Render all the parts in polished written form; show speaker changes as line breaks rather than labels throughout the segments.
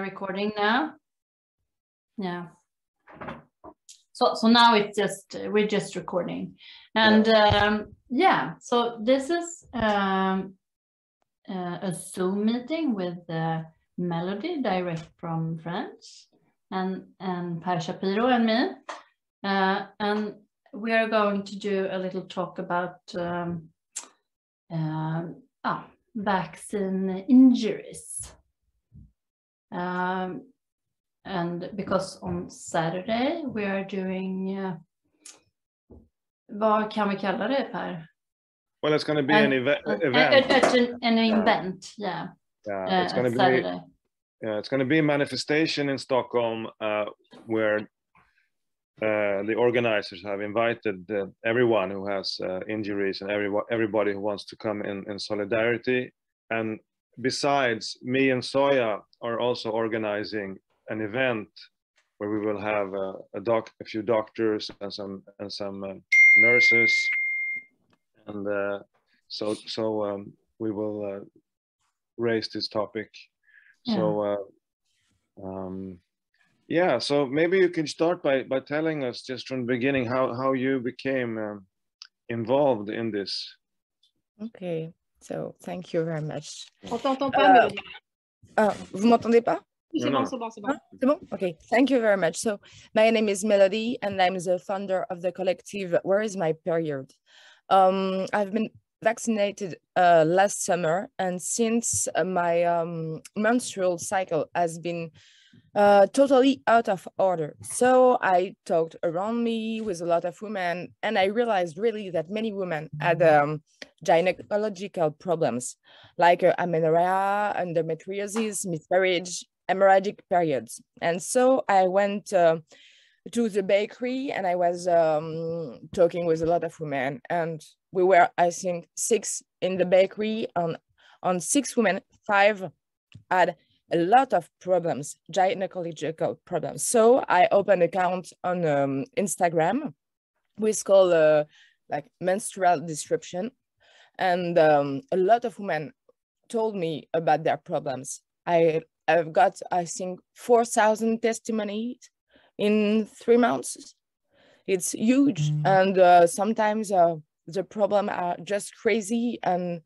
recording now? Yeah. So now it's just, we're just recording. And yeah, so this is a Zoom meeting with Melody, direct from France, and Per Shapiro and me. And we are going to do a little talk about vaccine injuries. And because on Saturday we are doing, vad kan vi kalla det, Per?
Well, it's going to be an event.
An event, yeah.
Yeah, it's going to
Saturday.
It's going to be a manifestation in Stockholm where the organizers have invited everyone who has injuries and everybody who wants to come in solidarity. And besides, me and Soya are also organizing an event where we will have a few doctors and some nurses, and so we will raise this topic. Yeah. So yeah, so maybe you can start by telling us just from the beginning how you became involved in this.
Okay, so thank you very much.
On t'entend pas, Mélodie.
Vous m'entendez pas?
C'est bon, c'est bon, c'est bon.
C'est bon? Okay, thank you very much. So my name is Melody and I'm the founder of the collective Where Is My Period? I've been vaccinated last summer, and since my menstrual cycle has been totally out of order. So I talked around me with a lot of women, and I realized really that many women had gynecological problems like amenorrhea, endometriosis, miscarriage, hemorrhagic periods. And so I went to the bakery and I was talking with a lot of women, and we were, I think, 6 in the bakery. On 6 women, 5 had a lot of problems, gynecological problems. So I opened an account on Instagram, which is called like menstrual disruption. And a lot of women told me about their problems. I've got, I think, 4,000 testimonies in 3 months. It's huge. And sometimes the problem are just crazy, and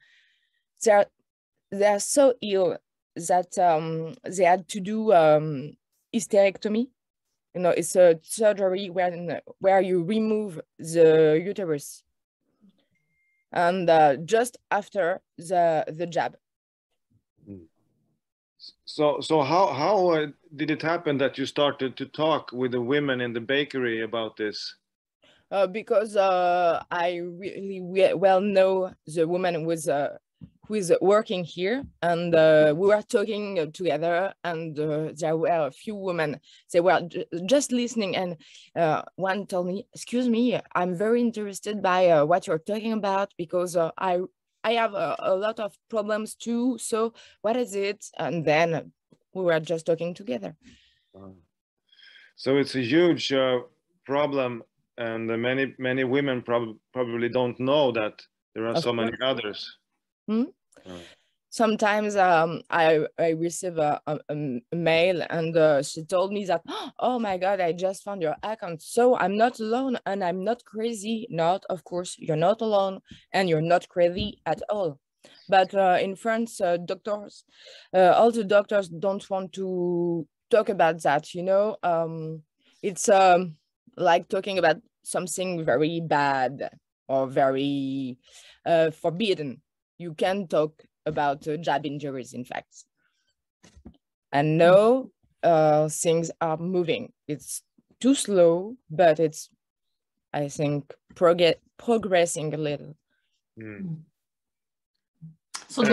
they're so ill that they had to do hysterectomy. You know, it's a surgery where you remove the uterus, and just after the jab.
So how did it happen that you started to talk with the women in the bakery about this?
Because I really well know the woman who is working here, and we were talking together, and there were a few women, they were just listening, and one told me, excuse me, I'm very interested by what you're talking about, because I have a lot of problems too, so what is it? And then we were just talking together.
So it's a huge problem, and many women probably don't know that there are so many others.
Sometimes I receive a mail, and she told me that, oh my God, I just found your account, so I'm not alone and I'm not crazy. Not, of course, you're not alone and you're not crazy at all. But in France, doctors, all the doctors don't want to talk about that, you know. It's like talking about something very bad or very forbidden. You can talk about jab injuries, in fact. And now things are moving. It's too slow, but it's, I think, progressing a little.
So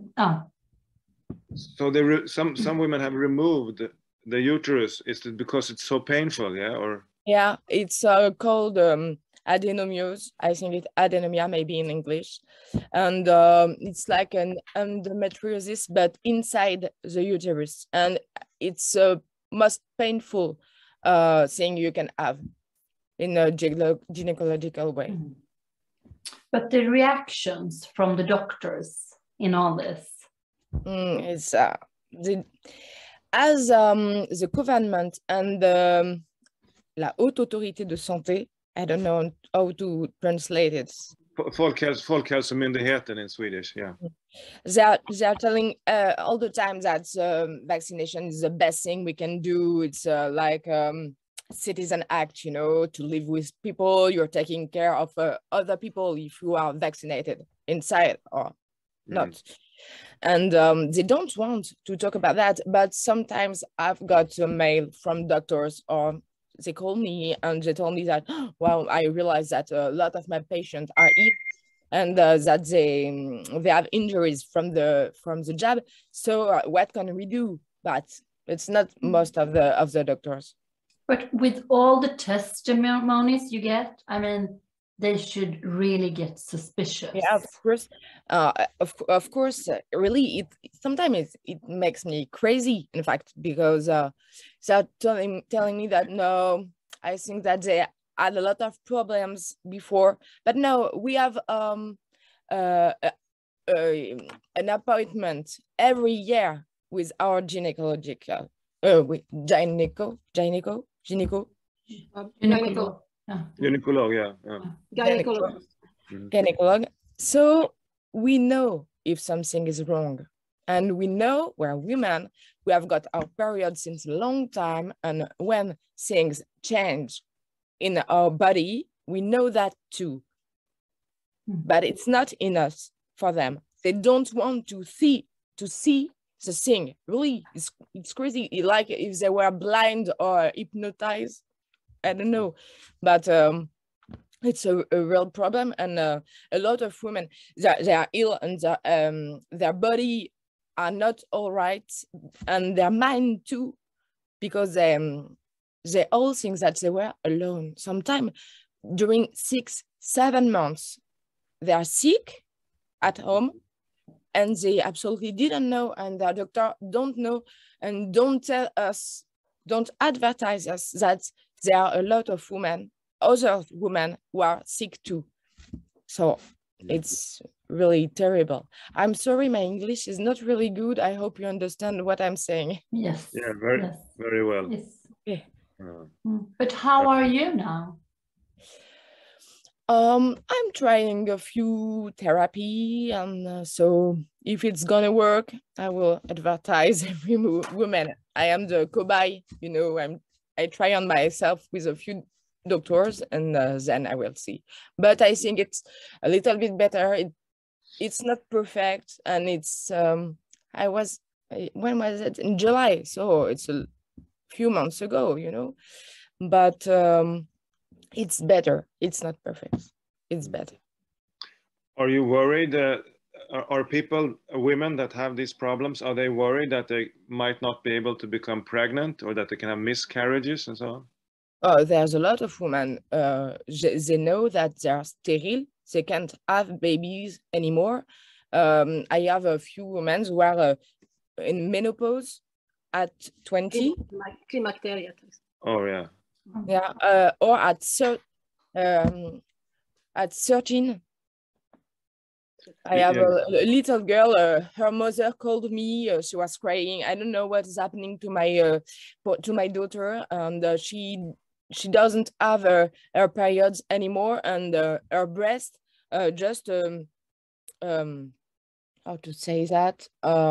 some women have removed the uterus. Is it because it's so painful? Yeah, or
yeah, it's called adenomios. I think it's adenomia, maybe in English, and it's like an endometriosis, but inside the uterus, and it's most painful thing you can have in a gynecological way.
But the reactions from the doctors in all this,
it's as the government and la Haute Autorité de Santé, I don't know how to translate it.
Folkhälsomyndigheten in Swedish, yeah.
They are telling all the time that vaccination is the best thing we can do. It's like citizen act, you know, to live with people. You're taking care of other people if you are vaccinated inside or not. And they don't want to talk about that. But sometimes I've got a mail from doctors, or they call me and they told me that, well, I realize that a lot of my patients are ill and that they have injuries from the jab. So what can we do? But it's not most of the doctors.
But with all the testimonies you get, I mean, they should really get suspicious.
Yeah, of course. Of course, really, sometimes it makes me crazy, in fact, because they're telling me that, no, I think that they had a lot of problems before, but no, we have an appointment every year with our gynecological, gynecologist. So we know if something is wrong, and we know we're women, we have got our period since a long time, and when things change in our body, we know that too. But it's not enough for them. They don't want to see the thing. Really, it's crazy. Like if they were blind or hypnotized, I don't know. But it's a real problem, and a lot of women, they are ill, and their body are not all right, and their mind too, because they all think that they were alone. Sometimes during 6-7 months, they are sick at home, and they absolutely didn't know, and their doctor don't know, and don't tell us, don't advertise us that there are a lot of women, other women who are sick too. So it's really terrible. I'm sorry, my English is not really good. I hope you understand what I'm saying.
Yes.
Yeah, very well.
Yes.
Yeah.
But how are you now?
I'm trying a few therapy, and so if it's gonna work, I will advertise every woman. I am the cobaye, you know. I try on myself with a few doctors, and then I will see. But I think it's a little bit better. It's not perfect, and it's when was it? In July, so it's a few months ago, you know. But it's better. It's not perfect. It's better.
Are you worried? Are people, women that have these problems, are they worried that they might not be able to become pregnant, or that they can have miscarriages and so on?
Oh, there's a lot of women. They know that they're sterile. They can't have babies anymore. I have a few women who are in menopause at 20.
Climacteria.
Oh yeah.
Yeah, or at 13. I have a little girl. Her mother called me. She was crying. I don't know what is happening to my daughter, and she doesn't have her periods anymore, and her breast just how to say that,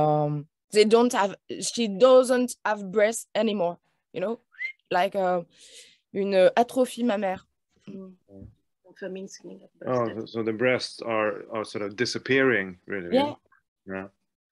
she doesn't have breast anymore, you know, like une atrophie mammaire.
Oh, so the breasts are sort of disappearing, really.
Yeah.
Yeah.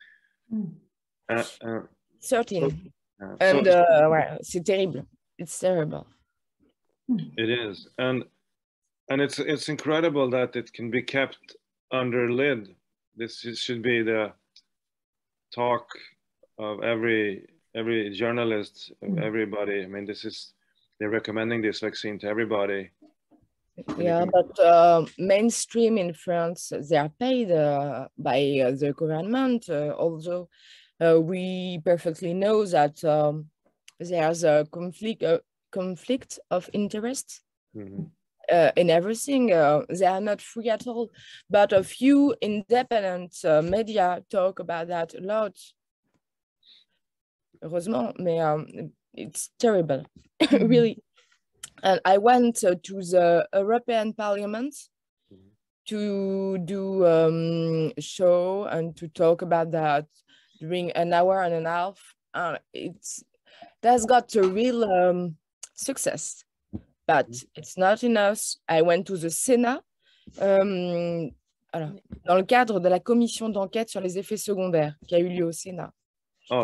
13. And well, c'est terrible. It's terrible.
It is, and it's incredible that it can be kept under lid. This should be the talk of every journalist, everybody. I mean, they're recommending this vaccine to everybody.
Yeah, but mainstream in France, they are paid by the government. Although we perfectly know that there's a conflict of interest in everything. They are not free at all. But a few independent media talk about that a lot. heureusement, mais it's terrible, really. And I went to the European Parliament to do a show and to talk about that during an hour and a half. That's got a real success, but it's not enough. I went to the Sénat alors, dans le cadre de la commission d'enquête sur les effets secondaires qui a eu lieu au Sénat.
Oh,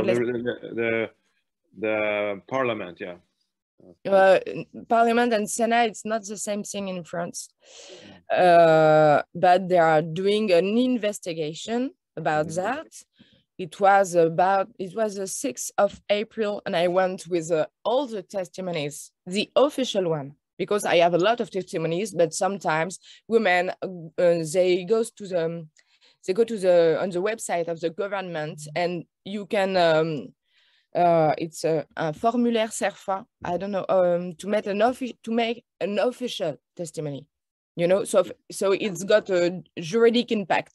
the parliament, yeah.
Parliament and Senate, it's not the same thing in France. But they are doing an investigation about that. It was the 6th of April, and I went with all the testimonies, the official one, because I have a lot of testimonies, but sometimes women, they go to the on the website of the government, and you can it's a formulaire CERFA, I don't know, to make an official testimony, you know, so it's got a juridic impact.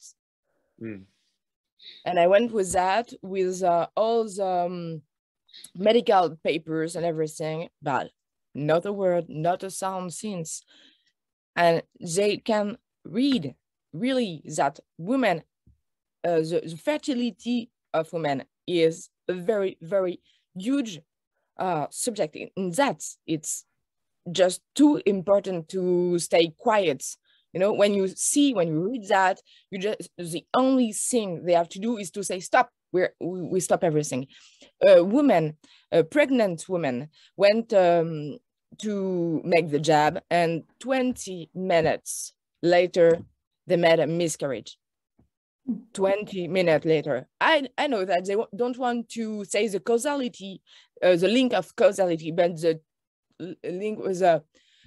And I went with that, with all the medical papers and everything, but not a word, not a sound since. And they can read really that women, the fertility of women is a very, very huge subject. In that, it's just too important to stay quiet. You know, when you read that, the only thing they have to do is to say, stop, we stop everything. Pregnant women went to make the jab, and 20 minutes later, they made a miscarriage. 20 minutes later. I know that they don't want to say the causality, the link of causality, but the link with a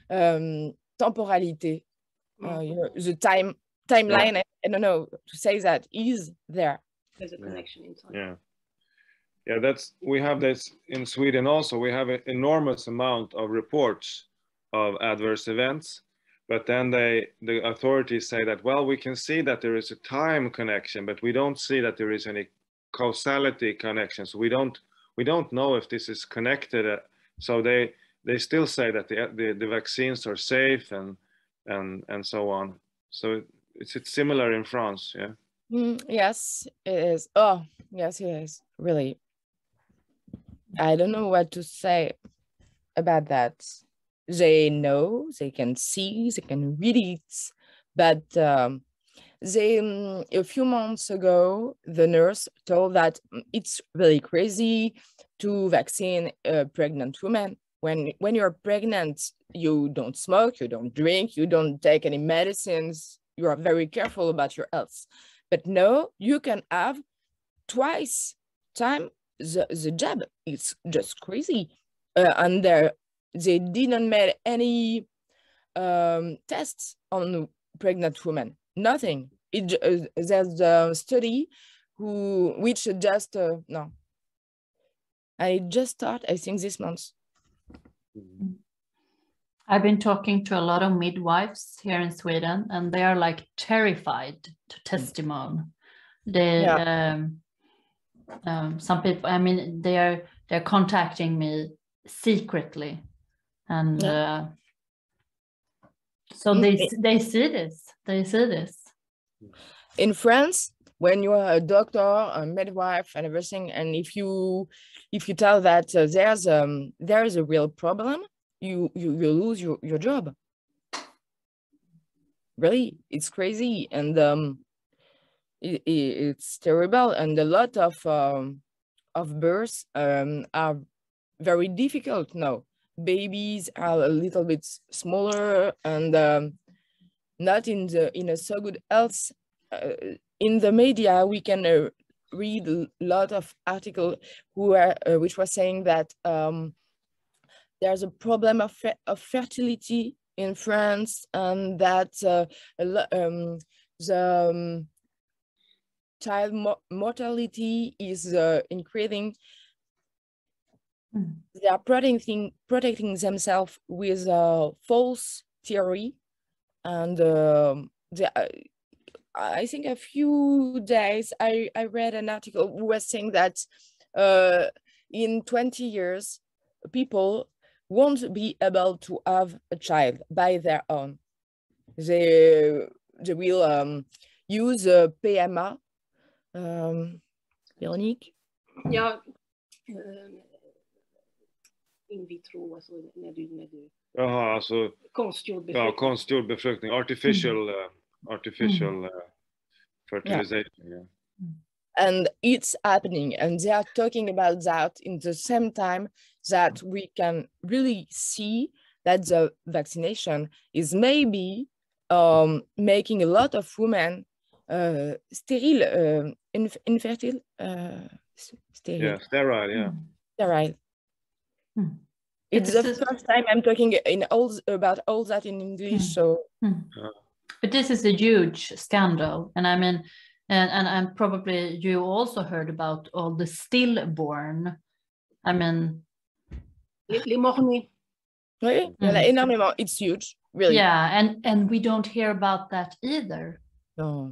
temporality, you know, the timeline. I don't know to say that is there.
There's a connection inside.
Yeah, we have this in Sweden also. We have an enormous amount of reports of adverse events. But then the authorities say that, well, we can see that there is a time connection, but we don't see that there is any causality connection. So we don't know if this is connected. So they still say that the vaccines are safe and so on. So it's similar in France, yeah.
Yes, it is. Oh, yes, it is. Really, I don't know what to say about that. They know, they can see, they can read it, but a few months ago, the nurse told that it's really crazy to vaccine a pregnant woman. When you're pregnant, you don't smoke, you don't drink, you don't take any medicines, you are very careful about your health. But no, you can have twice time the jab. It's just crazy. And they didn't make any tests on pregnant women. Nothing. There's a study which just no. I just started, I think, this month.
I've been talking to a lot of midwives here in Sweden, and they are like terrified to testimony. Some people, I mean, they're contacting me secretly, and so they see this. They see this.
In France, when you are a doctor, a midwife, and everything, and if you tell that there is a real problem, you lose your job. Really, it's crazy, and it's terrible, and a lot of births are very difficult now. Babies are a little bit smaller and not in a so good health. In the media, we can read a lot of articles which were saying that there's a problem of fertility in France, and that the child mortality is increasing. They are protecting themselves with a false theory, and I think a few days I read an article who was saying that in 20 years, people won't be able to have a child by their own. They will use PMA. Véronique?
Ja, in vitro, alltså när du
Jaha, alltså
konstgjord
ja,
befruktning.
konstgjord befruktning, artificial fertilization. Yeah.
And it's happening, and they are talking about that in the same time that we can really see that the vaccination is maybe making a lot of women sterile, infertile, sterile.
Yeah, sterile, yeah.
Sterile.
Mm.
It's the first time I'm talking about all that in English. So,
but this is a huge scandal, and I mean, and probably you also heard about all the stillborn. I mean,
Les morts-nés.
oui, il y en a énormément. It's huge, really.
Yeah, and we don't hear about that either.
No.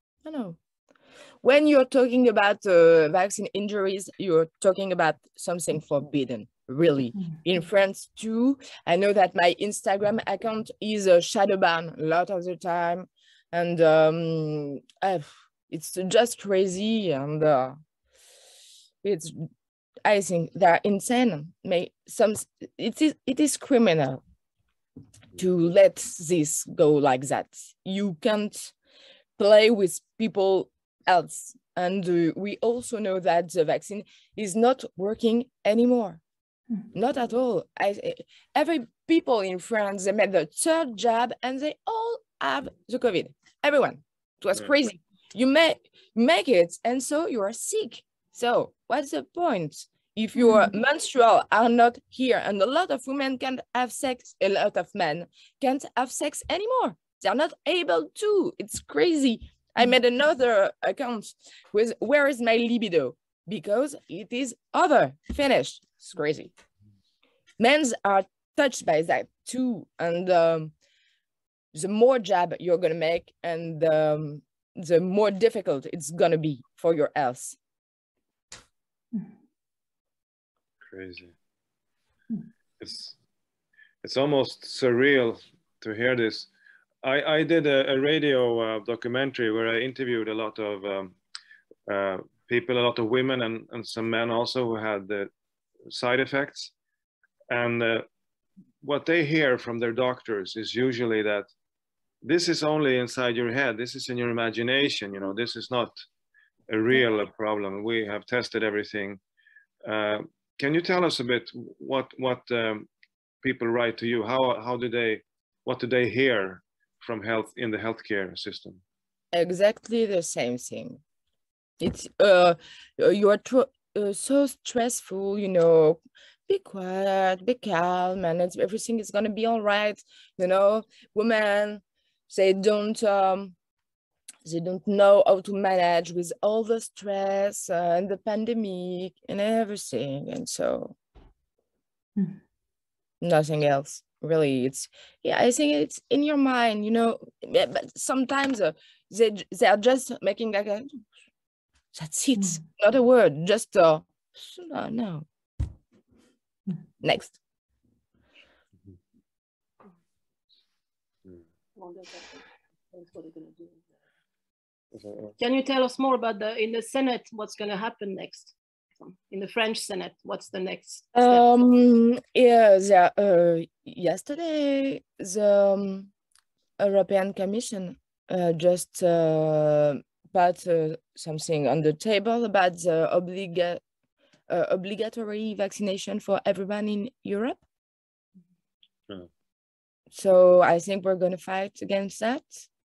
When you're talking about vaccine injuries, you're talking about something forbidden, really. In France too, I know that my Instagram account is shadow banned a lot of the time, and it's just crazy, and I think they're insane. It is criminal to let this go like that. You can't play with people else. And we also know that the vaccine is not working anymore. Not at all. Every people in France, they made the third jab and they all have the COVID. Everyone. It was crazy. You make it and so you are sick. So what's the point? If your menstrual are not here, and a lot of women can't have sex, a lot of men can't have sex anymore. They're not able to. It's crazy. I made another account with where is my libido? Because it is over, finished. It's crazy. Men are touched by that too. And the more jab you're gonna make, and the more difficult it's gonna be for your health.
Crazy. It's almost surreal to hear this. I did a radio documentary where I interviewed a lot of people, a lot of women and some men also who had the side effects. And what they hear from their doctors is usually that this is only inside your head. This is in your imagination. You know, this is not a real problem. We have tested everything. Can you tell us a bit what people write to you? What do they hear from in the healthcare system?
Exactly the same thing. It's you are so stressful, you know. Be quiet, be calm, and everything is gonna be all right. You know, women, they don't know how to manage with all the stress and the pandemic and everything, and so nothing else really. I think it's in your mind, you know. But sometimes they are just making like a that's it, not a word, just no. Next.
Can you tell us more about in the Senate, what's going to happen next? In the French Senate, what's the next step?
Yesterday, the European Commission just put something on the table about the obligatory vaccination for everyone in Europe. So I think we're going to fight against that.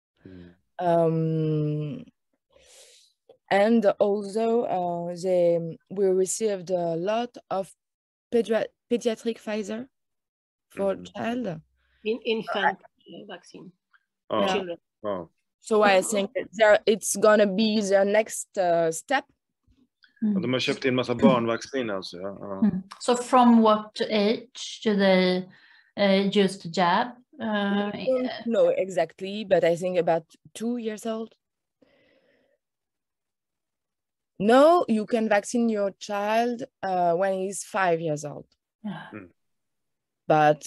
And also we received a lot of pediatric Pfizer for child.
Infant vaccine.
Children. So I think it's going to be the next step.
De har köpt in massa barnvaccin alltså.
So from what age do they use the jab?
I don't know exactly, but I think about 2 years old. No, you can vaccinate your child when he's 5 years old.
Yeah.
But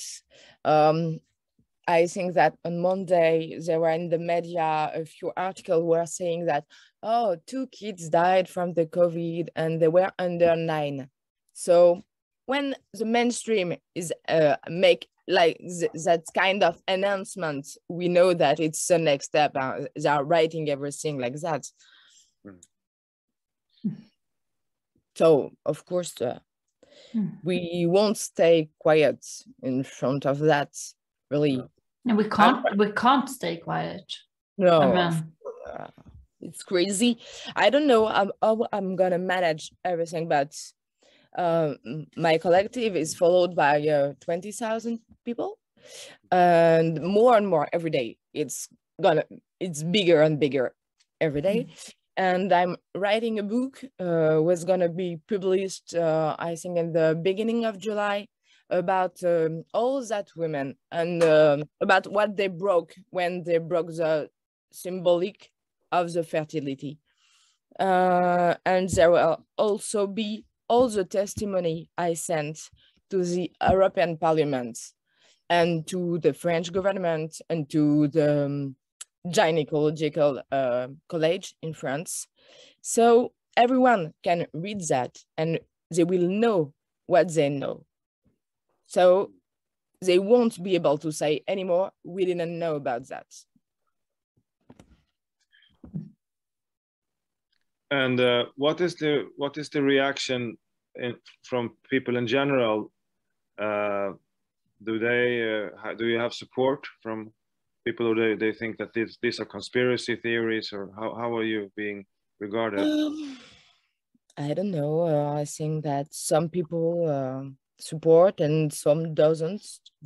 I think that on Monday, there were in the media, a few articles were saying that, oh, 2 kids died from the COVID and they were under 9. So when the mainstream is make like that kind of announcement, we know that it's the next step. They are writing everything like that. So of course, we won't stay quiet in front of that, really.
And we can't stay quiet.
No,
I mean,
it's crazy. I don't know how I'm gonna manage everything, but my collective is followed by 20,000 people, and more every day. It's bigger and bigger every day. And I'm writing a book, was gonna be published, I think in the beginning of July, about all that women and about what they broke when they broke the symbolic of the fertility. And there will also be all the testimony I sent to the European Parliament and to the French government and to the gynecological college in France. So everyone can read that and they will know what they know. So they won't be able to say anymore, we didn't know about that.
And what is the reaction from people in general? Do you have support from people, or they think that these are conspiracy theories, or how are you being regarded?
I don't know. I think that some people support and some doesn't.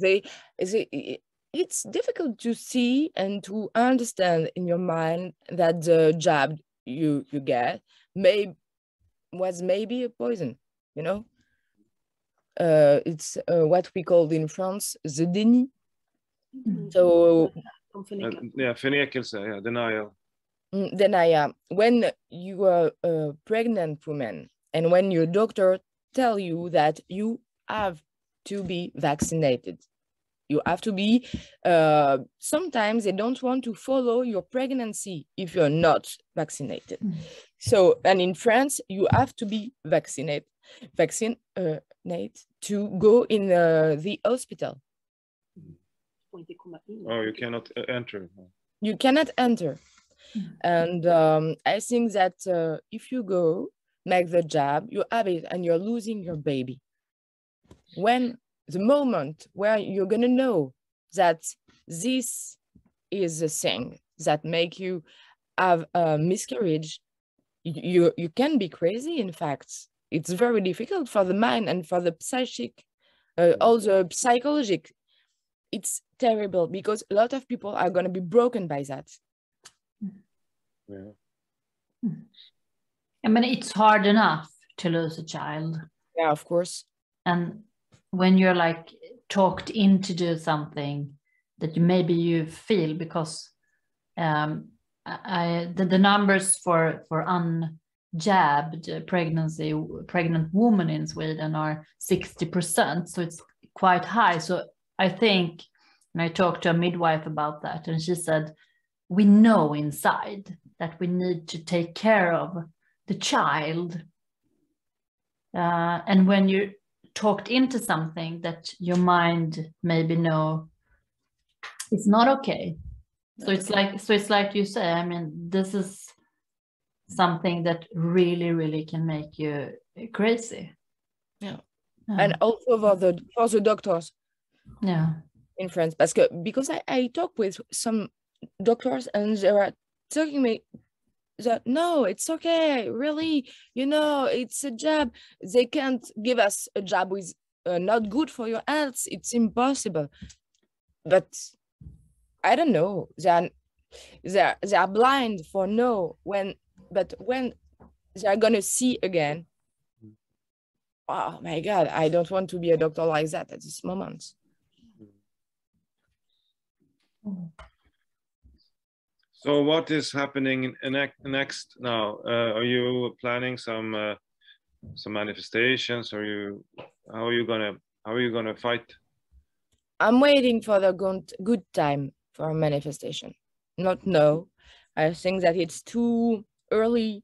It's difficult to see and to understand in your mind that the jab you get was maybe a poison, you know. It's what we called in France the déni. So
förnekelse, denial.
Denial. When you are a pregnant woman and when your doctor tell you that you have to be vaccinated, you have to be, sometimes they don't want to follow your pregnancy if you're not vaccinated. So, and in France, you have to be vaccinated to go in the hospital.
Oh, you cannot enter.
You cannot enter. And I think that if you go make the jab, you have it and you're losing your baby. When the moment where you're gonna know that this is the thing that make you have a miscarriage, you can be crazy. In fact, it's very difficult for the mind and for the psychic, also psychological. It's terrible because a lot of people are gonna be broken by that.
Yeah.
I mean, it's hard enough to lose a child.
Yeah, of course.
And when you're like talked into do something that maybe you feel, because the numbers for unjabbed pregnant women in Sweden are 60%, so it's quite high. So I think, and I talked to a midwife about that, and she said, we know inside that we need to take care of the child. And when you're talked into something that your mind maybe know it's not okay. So it's like you say, I mean, this is something that really, really can make you crazy.
Yeah. And also for the doctors.
Yeah.
In France, because I talk with some doctors and they were telling me that no, it's okay, really, it's a jab. They can't give us a jab with not good for your health. It's impossible. But I don't know. They are blind for no. But when they are gonna see again, oh my God, I don't want to be a doctor like that at this moment.
So what is happening next now? Are you planning some manifestations? How are you gonna fight?
I'm waiting for the good time for a manifestation. Not now. I think that it's too early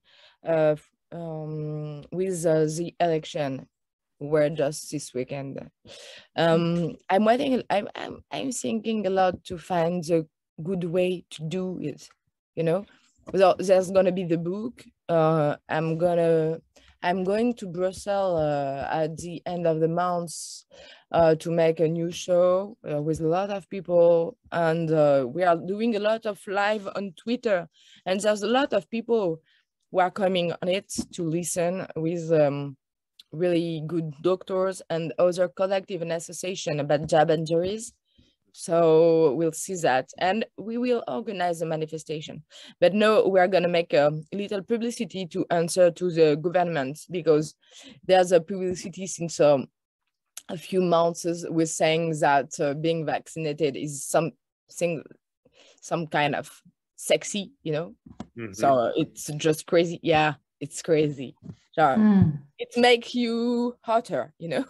with the election. We're just this weekend. I'm waiting. I'm thinking a lot to find the good way to do it. You know, so there's gonna be the book. I'm going to Brussels at the end of the month to make a new show with a lot of people, and we are doing a lot of live on Twitter, and there's a lot of people who are coming on it to listen with really good doctors and other collective and association about job injuries. So we'll see that, and we will organize a manifestation. But no, we are going to make a little publicity to answer to the government, because there's a publicity since a few months with saying that being vaccinated is some kind of sexy, you know.
Mm-hmm.
So it's just crazy. Yeah, it's crazy. So it makes you hotter, you know.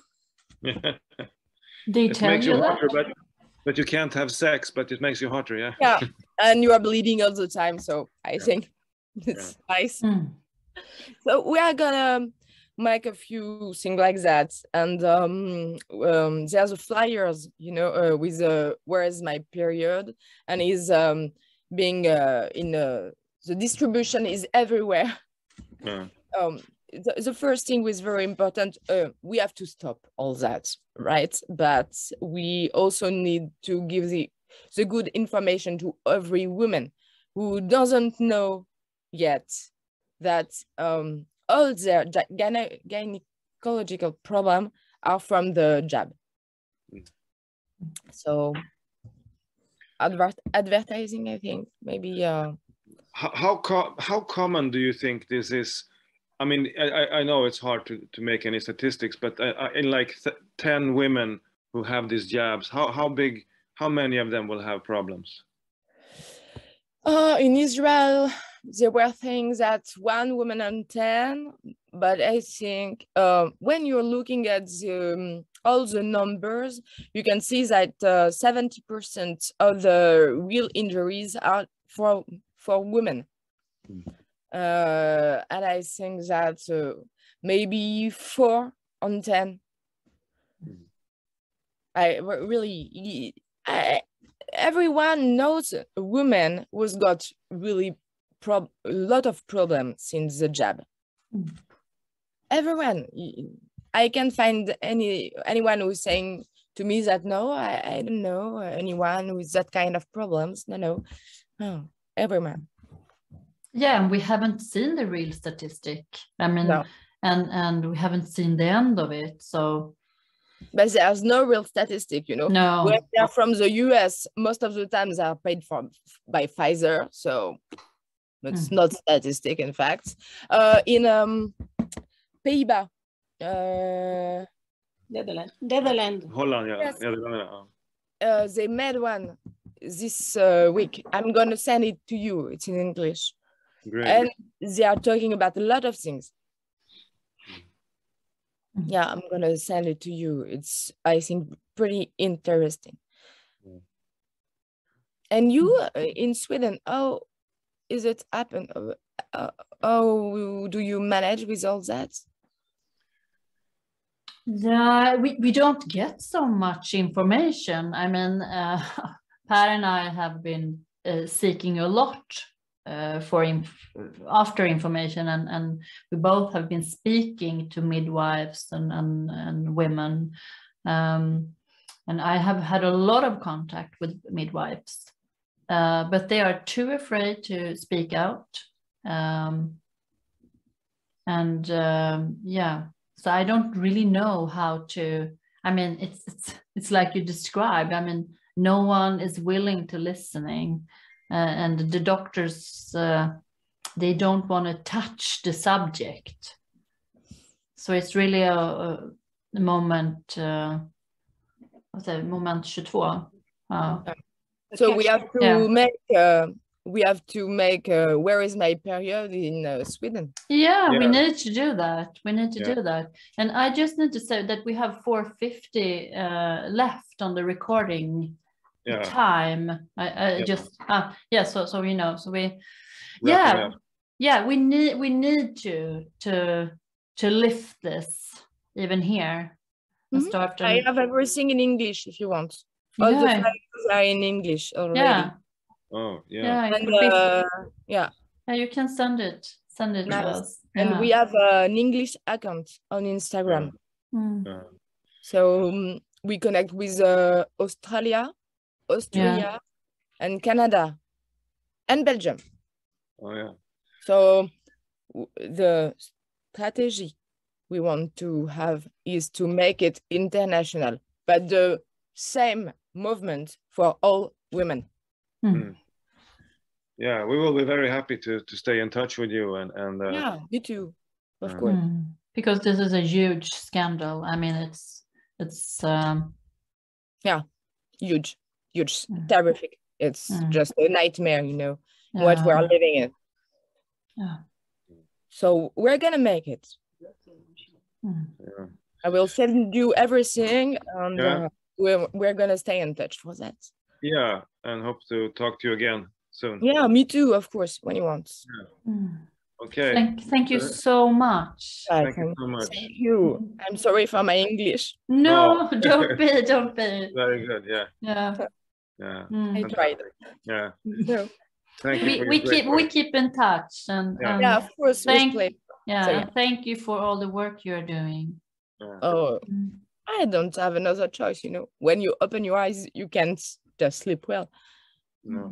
They tell you that?
Hotter, but you can't have sex, but it makes you hotter, yeah?
Yeah, and you are bleeding all the time, so I think it's nice. So we are gonna make a few things like that, and there's a flyers, you know, with where is my period, and is being in the distribution is everywhere. The first thing was very important. We have to stop all that, right? But we also need to give the good information to every woman who doesn't know yet that all their gynecological problem are from the jab. So advertising, I think, maybe.
How common do you think this is? I mean, I know it's hard to make any statistics, but in like 10 women who have these jabs, how many of them will have problems?
In Israel, there were things that 1 woman on 10, but I think when you're looking at all the numbers, you can see that 70% of the real injuries are for women. And I think that maybe 4 on 10. Everyone knows a woman who's got really a lot of problems since the jab. Everyone. I can't find anyone who's saying to me that no, I don't know anyone with that kind of problems. No, everyone.
Yeah, and we haven't seen the real statistic. I mean, no. and we haven't seen the end of it. So,
but there's no real statistic, you know.
No.
When they're from the US, most of the time they are paid by Pfizer, so it's not statistic, in fact. In Pays-Bas,
Netherlands.
Holland, yeah.
Yes. They made one this week. I'm gonna send it to you. It's in English.
Great.
And they are talking about a lot of things. Yeah, I'm gonna send it to you. It's, I think, pretty interesting. And you in Sweden, how is it happen? How do you manage with all that?
Yeah, we don't get so much information. I mean, Per and I have been seeking a lot after information, and we both have been speaking to midwives and women, and I have had a lot of contact with midwives, but they are too afraid to speak out, yeah, so I don't really know how to. I mean, it's like you described. I mean, no one is willing to listening. And the doctors, they don't want to touch the subject. So it's really a moment, moment 22.
So we have to make we have to make Where is my period in Sweden.
Yeah, we
Yeah.
need to do that. We need to
Yeah.
do that. And I just need to say that we have 4:50 left on the recording
Yeah.
time. I
Yeah.
just yeah, so you know, so we
Wrapping
yeah,
up.
yeah, we need to lift this even here and
Mhm.
start
I have everything in English if you want. All the
yeah,
files are in English already.
yeah,
Oh, yeah.
yeah, it
And
would be,
yeah,
yeah, you can send it to
nice.
us.
And
Yeah.
we have an English account on Instagram.
Mm.
So we connect with Australia, Austria, and Canada, and Belgium.
Oh, yeah.
So the strategy we want to have is to make it international, but the same movement for all women.
Yeah, we will be very happy to stay in touch with you and
Yeah, you too, of course.
Because this is a huge scandal. I mean, it's
Yeah, huge, terrific. It's just a nightmare, you know, what we're living in.
Yeah.
So we're gonna make it.
Yeah.
I will send you everything, and we're gonna stay in touch for that.
Yeah, and hope to talk to you again soon.
Yeah, me too, of course, when you want.
Okay.
Thank you so much.
Thank you so much.
Thank you. I'm sorry for my English.
No, don't be.
Very good. Yeah.
Yeah.
Yeah.
I tried.
Yeah.
No.
Thank you.
We keep in touch and
Yeah, of course.
thank
So,
thank you for all the work you're doing.
Oh, I don't have another choice, you know. When you open your eyes, you can't just sleep well.
No.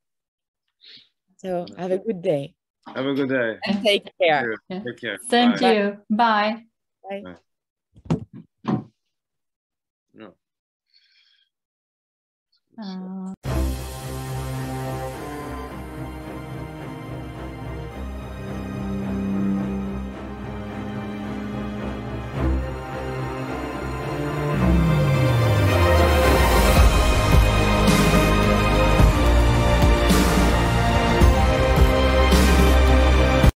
So have a good day.
Have a good day.
And take care.
Yeah.
Take care.
Thank
Bye.
you. Bye.
Bye.
No.